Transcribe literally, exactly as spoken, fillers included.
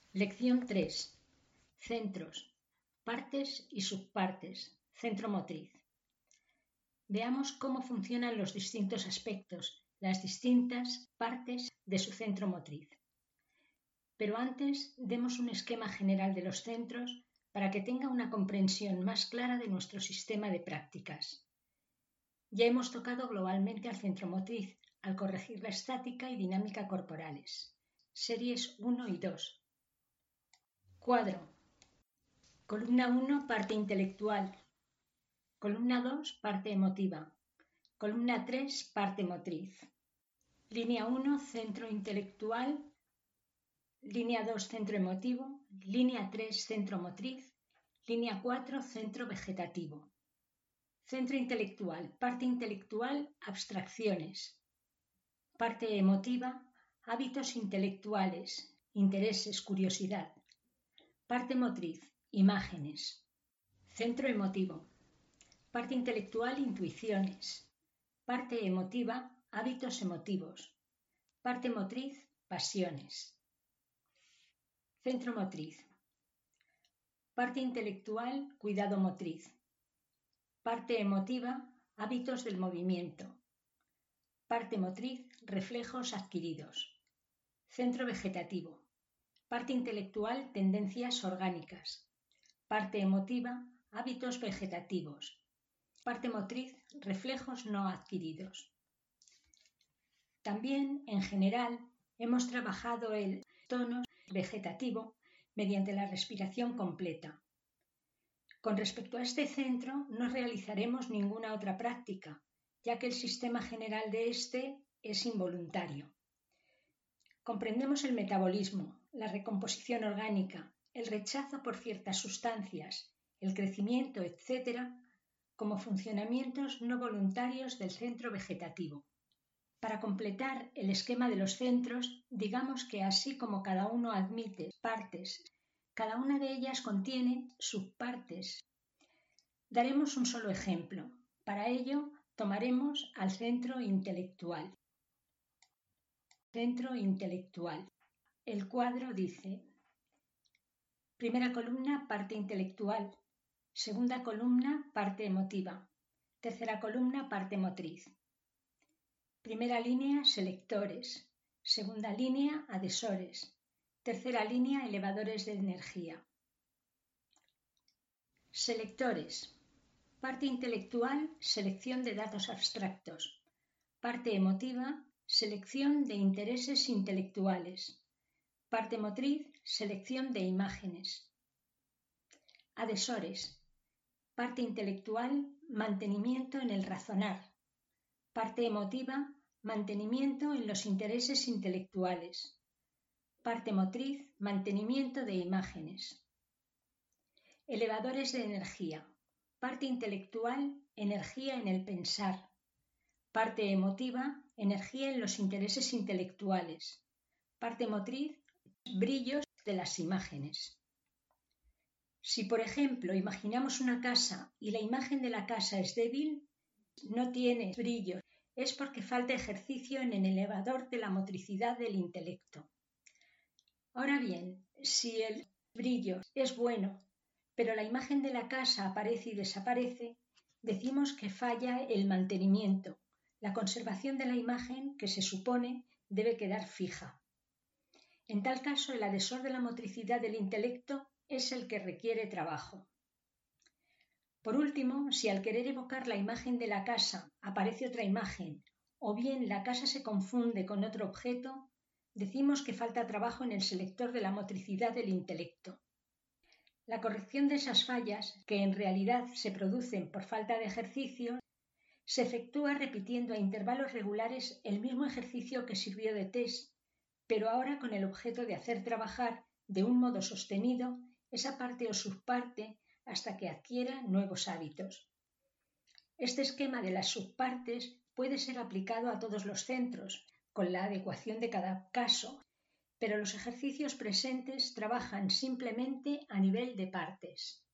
Lección tres. Centros, partes y subpartes, centro motriz. Veamos cómo funcionan los distintos aspectos, las distintas partes de su centro motriz. Pero antes, demos un esquema general de los centros para que tenga una comprensión más clara de nuestro sistema de prácticas. Ya hemos tocado globalmente al centro motriz, al corregir la estática y dinámica corporales. Series uno y dos. Cuadro. Columna uno, parte intelectual. Columna dos, parte emotiva. Columna tres, parte motriz. Línea uno, centro intelectual. Línea dos, centro emotivo. Línea tres, centro motriz. Línea cuatro, centro vegetativo. Centro intelectual, parte intelectual, abstracciones. Parte emotiva, hábitos intelectuales, intereses, curiosidad. Parte motriz, imágenes. Centro emotivo. Parte intelectual, intuiciones. Parte emotiva, hábitos emotivos. Parte motriz, pasiones. Centro motriz. Parte intelectual, cuidado motriz. Parte emotiva, hábitos del movimiento. Parte motriz, reflejos adquiridos. Centro vegetativo. Parte intelectual, tendencias orgánicas. Parte emotiva, hábitos vegetativos. Parte motriz, reflejos no adquiridos. También, en general, hemos trabajado el tono vegetativo mediante la respiración completa. Con respecto a este centro, no realizaremos ninguna otra práctica, ya que el sistema general de este es involuntario. Comprendemos el metabolismo, la recomposición orgánica, el rechazo por ciertas sustancias, el crecimiento, etcétera, como funcionamientos no voluntarios del centro vegetativo. Para completar el esquema de los centros, digamos que así como cada uno admite partes, cada una de ellas contiene subpartes. Daremos un solo ejemplo. Para ello, tomaremos al centro intelectual. Centro intelectual. El cuadro dice: primera columna, parte intelectual. Segunda columna, parte emotiva. Tercera columna, parte motriz. Primera línea, selectores. Segunda línea, adhesores. Tercera línea, elevadores de energía. Selectores. Parte intelectual, selección de datos abstractos. Parte emotiva, selección de intereses intelectuales. Parte motriz, selección de imágenes. Adhesores. Parte intelectual, mantenimiento en el razonar. Parte emotiva, mantenimiento en los intereses intelectuales. Parte motriz, mantenimiento de imágenes. Elevadores de energía. Parte intelectual, energía en el pensar. Parte emotiva, energía en los intereses intelectuales. Parte motriz, brillos de las imágenes. Si, por ejemplo, imaginamos una casa y la imagen de la casa es débil, no tiene brillo, es porque falta ejercicio en el elevador de la motricidad del intelecto. Ahora bien, si el brillo es bueno, pero la imagen de la casa aparece y desaparece, decimos que falla el mantenimiento, la conservación de la imagen que se supone debe quedar fija. En tal caso, el adhesor de la motricidad del intelecto es el que requiere trabajo. Por último, si al querer evocar la imagen de la casa aparece otra imagen, o bien la casa se confunde con otro objeto, decimos que falta trabajo en el selector de la motricidad del intelecto. La corrección de esas fallas, que en realidad se producen por falta de ejercicio, se efectúa repitiendo a intervalos regulares el mismo ejercicio que sirvió de test, pero ahora con el objeto de hacer trabajar de un modo sostenido esa parte o subparte hasta que adquiera nuevos hábitos. Este esquema de las subpartes puede ser aplicado a todos los centros, con la adecuación de cada caso, pero los ejercicios presentes trabajan simplemente a nivel de partes.